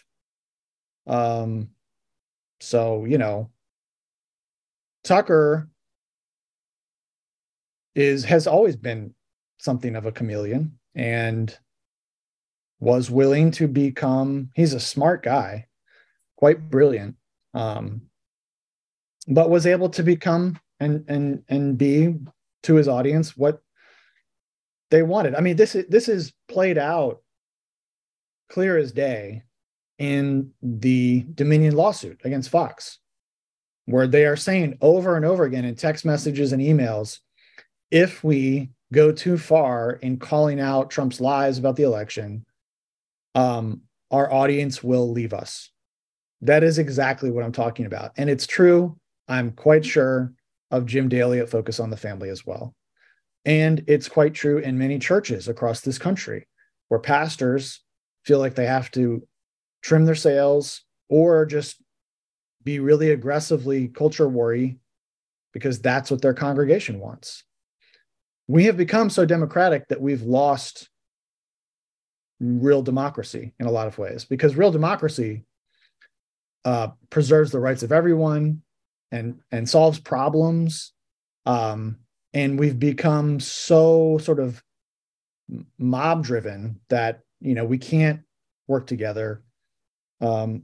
Tucker has always been something of a chameleon and was willing to become, he's a smart guy, quite brilliant, but was able to become and be to his audience what they wanted. I mean, this is played out clear as day in the Dominion lawsuit against Fox, where they are saying over and over again in text messages and emails, if we go too far in calling out Trump's lies about the election, our audience will leave us. That is exactly what I'm talking about. And it's true, I'm quite sure, of Jim Daly at Focus on the Family as well. And it's quite true in many churches across this country, where pastors feel like they have to trim their sails or just be really aggressively culture warry because that's what their congregation wants. We have become so democratic that we've lost real democracy in a lot of ways, because real democracy preserves the rights of everyone and solves problems. And we've become so sort of mob driven that, we can't work together. The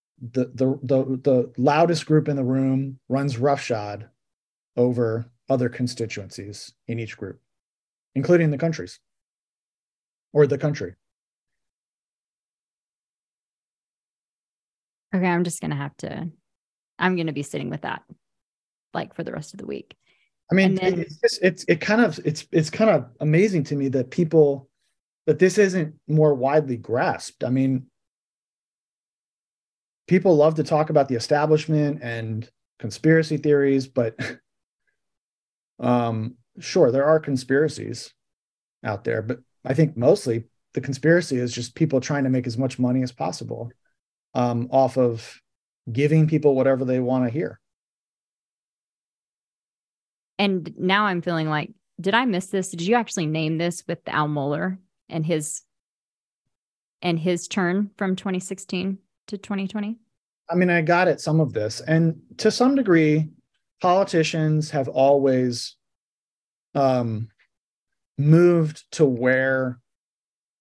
loudest group in the room runs roughshod over other constituencies in each group, including the countries or the country. Okay, I'm going to be sitting with that like for the rest of the week. I mean, it's kind of amazing to me that this isn't more widely grasped. I mean, people love to talk about the establishment and conspiracy theories, but sure, there are conspiracies out there, but I think mostly the conspiracy is just people trying to make as much money as possible off of giving people whatever they want to hear. And now I'm feeling like, did I miss this? Did you actually name this with Al Mohler and his turn from 2016 to 2020? I mean, I got at some of this, and to some degree, politicians have always moved to where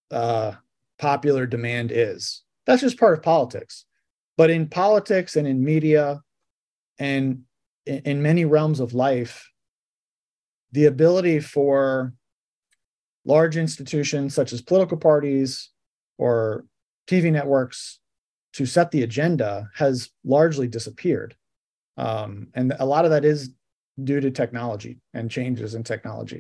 popular demand is. That's just part of politics. But in politics and in media and in many realms of life, the ability for large institutions such as political parties or TV networks to set the agenda has largely disappeared. And a lot of that is due to technology and changes in technology.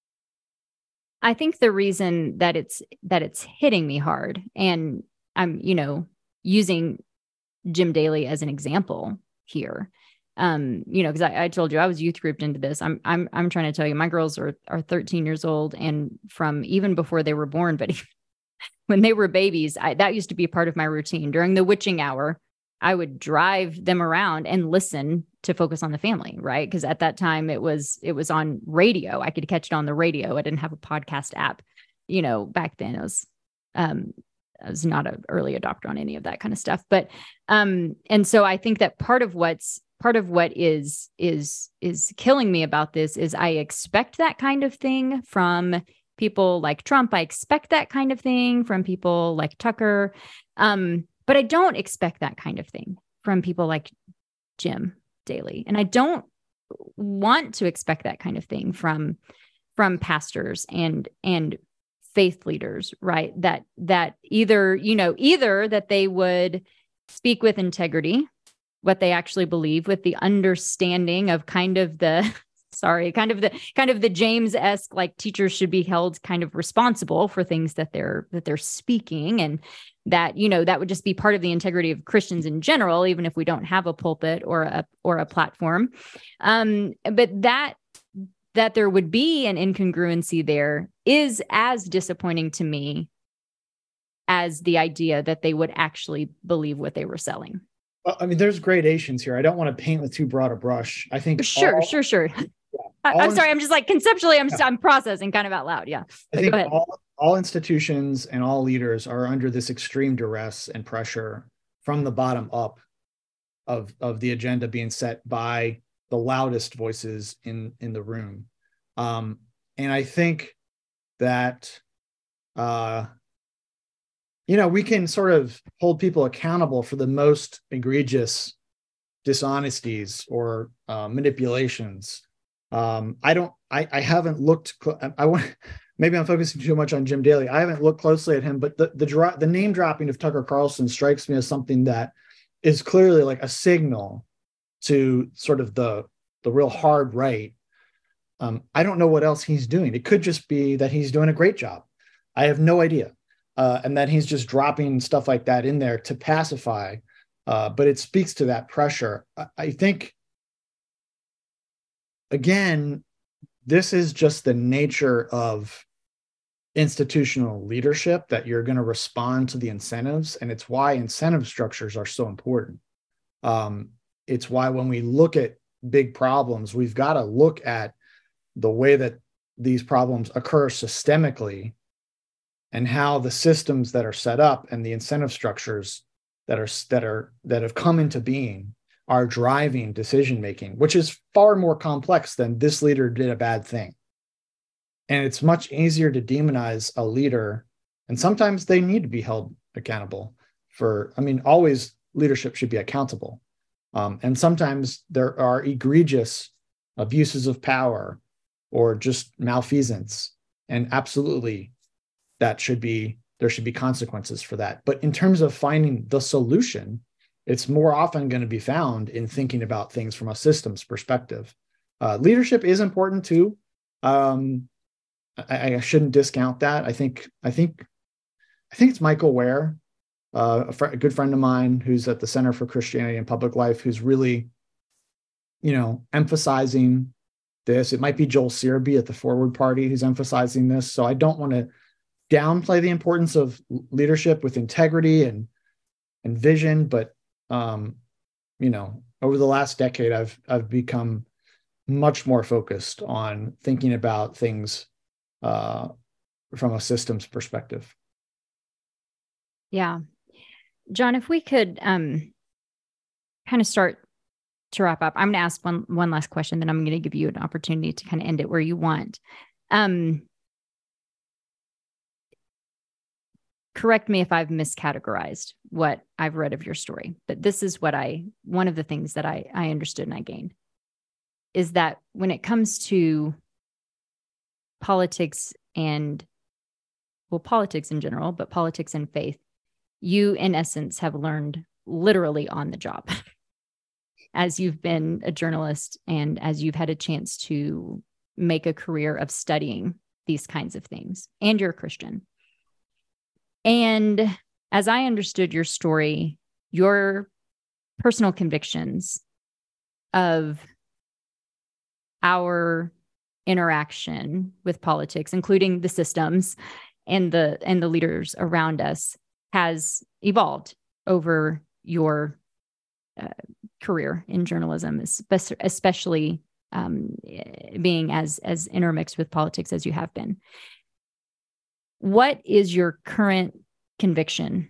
I think the reason that it's hitting me hard, and I'm, using Jim Daly as an example here, because I told you I was youth grouped into this. I'm trying to tell you, my girls are 13 years old, and from even before they were born, but when they were babies, that used to be a part of my routine. During the witching hour, I would drive them around and listen to Focus on the Family, right? Because at that time it was on radio. I could catch it on the radio. I didn't have a podcast app. Back then I was not an early adopter on any of that kind of stuff. But and so I think that part of what is killing me about this is I expect that kind of thing from people like Trump. I expect that kind of thing from people like Tucker. But I don't expect that kind of thing from people like Jim Daly. And I don't want to expect that kind of thing from pastors and faith leaders, right? That either that they would speak with integrity, what they actually believe, with the understanding of kind of the James-esque, like, teachers should be held kind of responsible for things that they're speaking, and that that would just be part of the integrity of Christians in general, even if we don't have a pulpit or a platform. But that there would be an incongruency there is as disappointing to me as the idea that they would actually believe what they were selling. I mean, there's gradations here. I don't want to paint with too broad a brush. I think sure. I'm sorry. I'm just like conceptually, I'm processing kind of out loud. Yeah. I think all institutions and all leaders are under this extreme duress and pressure from the bottom up of the agenda being set by the loudest voices in the room. And I think that, we can sort of hold people accountable for the most egregious dishonesties or manipulations. I haven't looked. Maybe I'm focusing too much on Jim Daly. I haven't looked closely at him, but the name dropping of Tucker Carlson strikes me as something that is clearly like a signal to sort of the real hard right. I don't know what else he's doing. It could just be that he's doing a great job. I have no idea. And that he's just dropping stuff like that in there to pacify. But it speaks to that pressure. I think, again, this is just the nature of institutional leadership, that you're going to respond to the incentives. And it's why incentive structures are so important. It's why when we look at big problems, we've got to look at the way that these problems occur systemically, and how the systems that are set up and the incentive structures that have come into being are driving decision making, which is far more complex than this leader did a bad thing. And it's much easier to demonize a leader, and sometimes they need to be held accountable always leadership should be accountable. And sometimes there are egregious abuses of power or just malfeasance, and absolutely there should be consequences for that. But in terms of finding the solution, it's more often going to be found in thinking about things from a systems perspective. Leadership is important too. I shouldn't discount that. I think it's Michael Ware, a good friend of mine who's at the Center for Christianity and Public Life, who's really, emphasizing this. It might be Joel Searby at the Forward Party who's emphasizing this. So I don't want to downplay the importance of leadership with integrity and vision, but over the last decade, I've become much more focused on thinking about things from a systems perspective. Yeah. John, if we could kind of start to wrap up, I'm going to ask one last question, then I'm going to give you an opportunity to kind of end it where you want. correct me if I've miscategorized what I've read of your story, but this is what one of the things that I understood and I gained is that when it comes to politics and, well, politics in general, but politics and faith, you in essence have learned literally on the job as you've been a journalist and as you've had a chance to make a career of studying these kinds of things, and you're a Christian. And as I understood your story, your personal convictions of our interaction with politics, including the systems and the leaders around us, has evolved over your career in journalism, especially being as intermixed with politics as you have been. What is your current conviction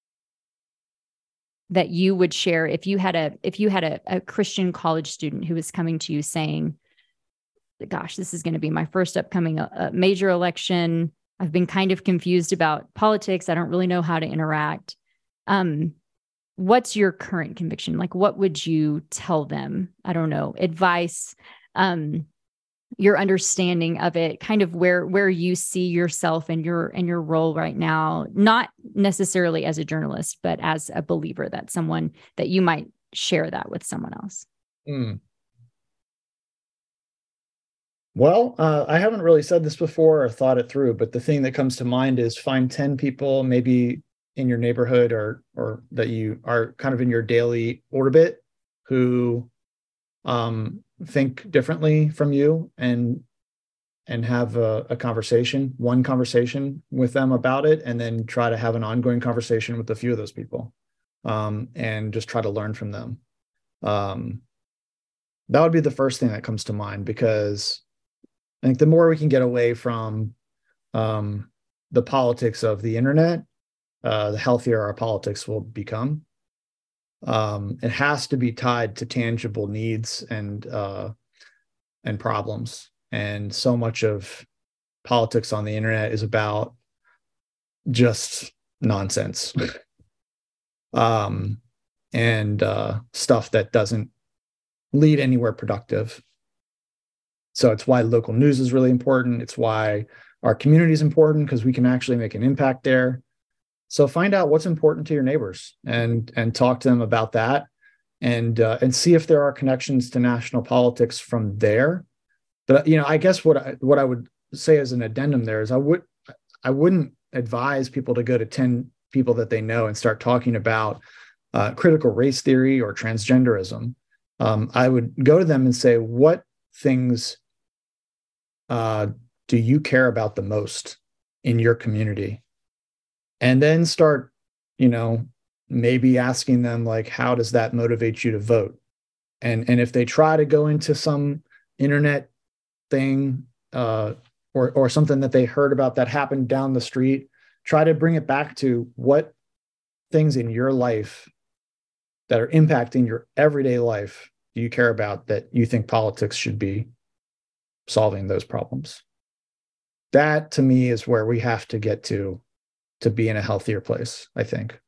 that you would share if you had a Christian college student who was coming to you saying, gosh, this is going to be my first upcoming major election. I've been kind of confused about politics. I don't really know how to interact. What's your current conviction? Like, what would you tell them? I don't know, advice, your understanding of it, kind of where you see yourself and your role right now, not necessarily as a journalist, but as a believer, that someone that you might share that with someone else. Well, I haven't really said this before or thought it through, but the thing that comes to mind is find 10 people, maybe in your neighborhood or that you are kind of in your daily orbit, who think differently from you, and have one conversation with them about it, and then try to have an ongoing conversation with a few of those people, and just try to learn from them. That would be the first thing that comes to mind, because I think the more we can get away from the politics of the internet, the healthier our politics will become. It has to be tied to tangible needs and problems. And so much of politics on the internet is about just nonsense and stuff that doesn't lead anywhere productive. So it's why local news is really important. It's why our community is important, because we can actually make an impact there. So find out what's important to your neighbors and talk to them about that, and see if there are connections to national politics from there. But I guess what I would say as an addendum there is I wouldn't advise people to go to 10 people that they know and start talking about critical race theory or transgenderism. I would go to them and say, what things do you care about the most in your community? And then start, maybe asking them, like, how does that motivate you to vote? And if they try to go into some internet thing or something that they heard about that happened down the street, try to bring it back to what things in your life that are impacting your everyday life do you care about, that you think politics should be solving those problems. That, to me, is where we have to get to be in a healthier place, I think.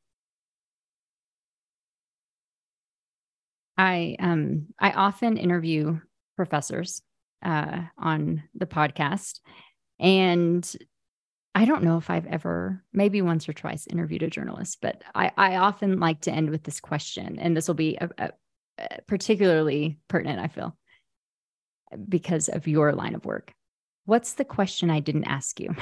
I often interview professors on the podcast, and I don't know if I've ever, maybe once or twice, interviewed a journalist, but I often like to end with this question, and this will be a particularly pertinent, I feel, because of your line of work. What's the question I didn't ask you?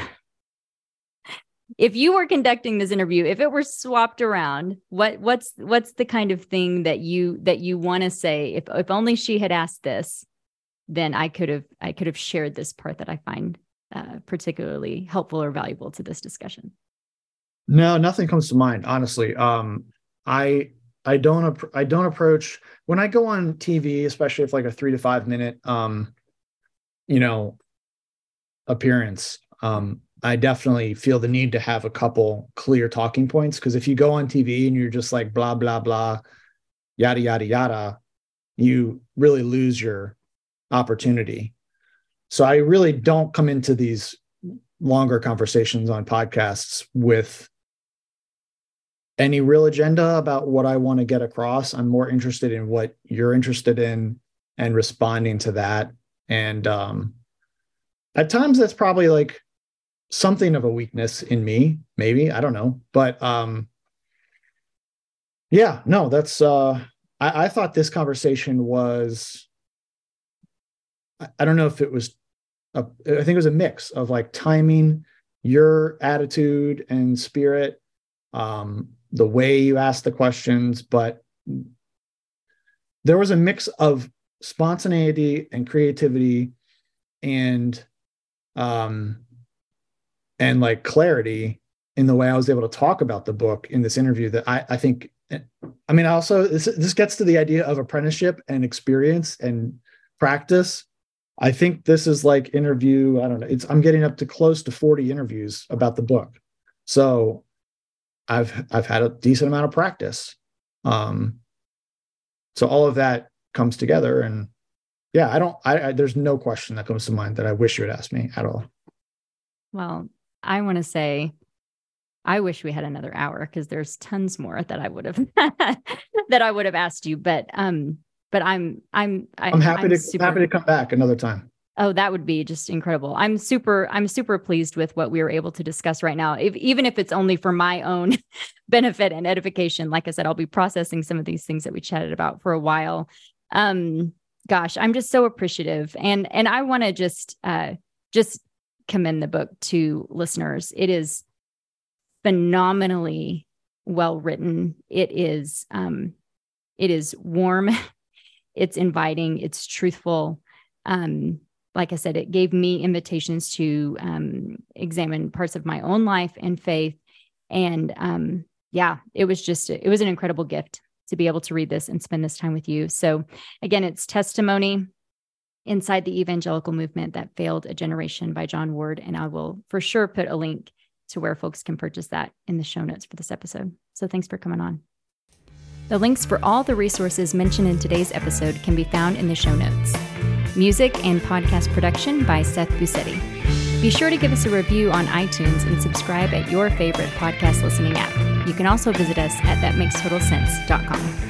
If you were conducting this interview, if it were swapped around, what's the kind of thing that you want to say? If only she had asked this, then I could have shared this part that I find particularly helpful or valuable to this discussion. No, nothing comes to mind, honestly. I don't approach, when I go on TV, especially if like a 3 to 5 minute appearance. I definitely feel the need to have a couple clear talking points, because if you go on TV and you're just like blah, blah, blah, yada, yada, yada, you really lose your opportunity. So I really don't come into these longer conversations on podcasts with any real agenda about what I want to get across. I'm more interested in what you're interested in and responding to that. And at times that's probably like something of a weakness in me, maybe, I don't know. But yeah, no, that's, I thought this conversation was, I don't know if it was, I think it was a mix of like timing, your attitude and spirit, the way you asked the questions, but there was a mix of spontaneity and creativity and like clarity in the way I was able to talk about the book in this interview that I think, I mean, also this gets to the idea of apprenticeship and experience and practice. I think this is like interview, I don't know, I'm getting up to close to 40 interviews about the book. So I've had a decent amount of practice. So all of that comes together, and yeah, there's no question that comes to mind that I wish you had asked me at all. Well, I want to say, I wish we had another hour because there's tons more that I would have asked you. But I'm happy to come back another time. Oh, that would be just incredible. I'm super pleased with what we were able to discuss right now. Even if it's only for my own benefit and edification. Like I said, I'll be processing some of these things that we chatted about for a while. Gosh, I'm just so appreciative. And I want to just commend the book to listeners. It is phenomenally well written. It is warm. It's inviting. It's truthful. Like I said, it gave me invitations to examine parts of my own life and faith. And yeah, it was an incredible gift to be able to read this and spend this time with you. So again, it's Testimony Inside the Evangelical Movement That Failed a Generation by John Ward. And I will for sure put a link to where folks can purchase that in the show notes for this episode. So thanks for coming on. The links for all the resources mentioned in today's episode can be found in the show notes. Music and podcast production by Seth Busetti. Be sure to give us a review on iTunes and subscribe at your favorite podcast listening app. You can also visit us at thatmaketotalsense.com.